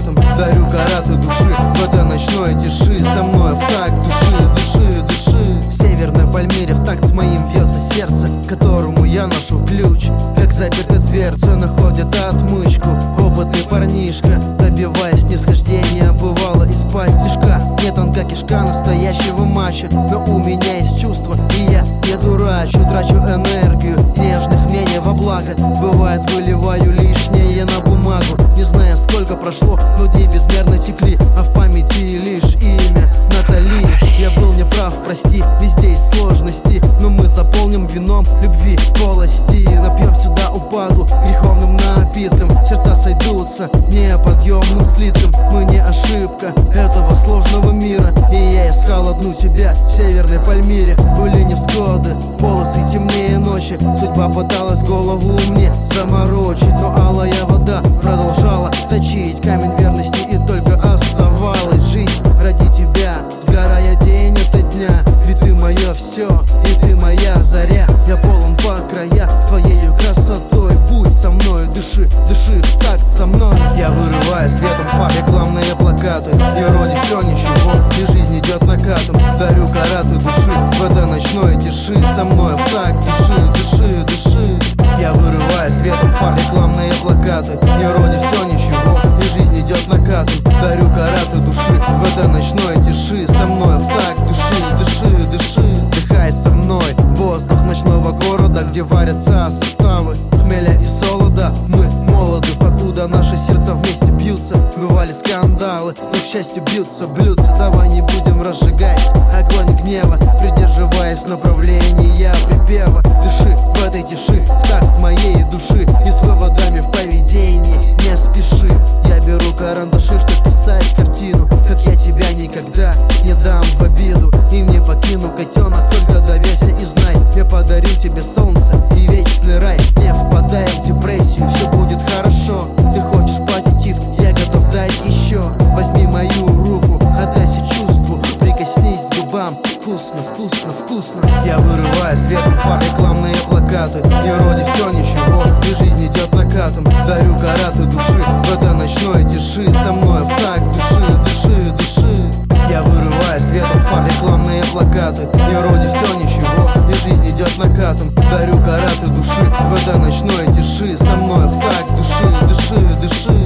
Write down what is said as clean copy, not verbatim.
накатом. Дарю караты души в этой ночной тиши. Со мной в такт души, души, души. В Северной Пальмире в такт с моим бьется сердце, которому я ношу ключ. Как заперта дверца находит отмычку. Опытный парнишка, добиваясь снисхождения, бывало из-под тишка. Нет, он как кишка настоящего мачо, но у меня есть чувство, и я не дурачу. Трачу энергию нежных мнений во благо. Бывает, выливаю лишнее на бумагу. Не знаю, сколько прошло, но дни безмерно текли, а в памяти лишь имя Натали. Я был неправ, прости, везде есть сложности, но мы заполним вином любви полости. Напьем сюда упаду греховным напитком. Сердца сойдутся неподъемным слитком. Мы не ошибка этого сложного мира, и я искал одну тебя в Северной Пальмире. Были невзгоды, полосы темнее ночи. Судьба пыталась голову мне заморочить, но алая вода продолжала точить камень верности, и только оставалось жить ради тебя, сгорая день ото дня. Ведь ты мое все, и ты моя заря. Я полон по края твоею красотой. Будь со мной, дыши, дыши в такт со мной. Я вырываю светом фар рекламные плакаты, и вроде все ничего, и жизнь идет накатом. Дарю караты души в этой ночной тиши. Со мной в такт дыши, дыши, дыши. Я вырываю светом фар рекламные плакаты, и вроде все ничего, и жизнь идет накатом. Дарю караты души в этой ночной тиши. Со мной в такт дыши, дыши, дыши. Дыхай со мной воздух ночного города, где варятся составы хмеля и солода. Мы молоды, покуда наши сердца вместе бьются. Бывали скандалы, но к счастью бьются блюдца. Давай не будем разжигать огонь гнева, придерживаясь направления припева. Дыши в этой тиши в такт моей души, и с выводами в поведении не спеши. Я беру карандаши, чтоб писать картину, как я тебя никогда не дам в обиду и не покину, котенок, только доверься и знай. Я подарю тебе солнце и вечный рай. Не впадай в депрессию, все будет хорошо. Ты хочешь позитив, я готов дать еще. Возьми мою руку, отдайся чувству, прикоснись к губам. Вкусно, вкусно, вкусно. Я вырываю светом фар рекламные плакаты, и вроде все ничего, и жизнь идет накатом. Дарю караты души в этой ночной тиши. Со мной в такт дыши, дыши, дыши. Я вырываю светом фар рекламные плакаты, и вроде все ничего, и жизнь идет накатом. Дарю караты души в этой ночной тиши. Со мной в такт дыши, дыши, дыши.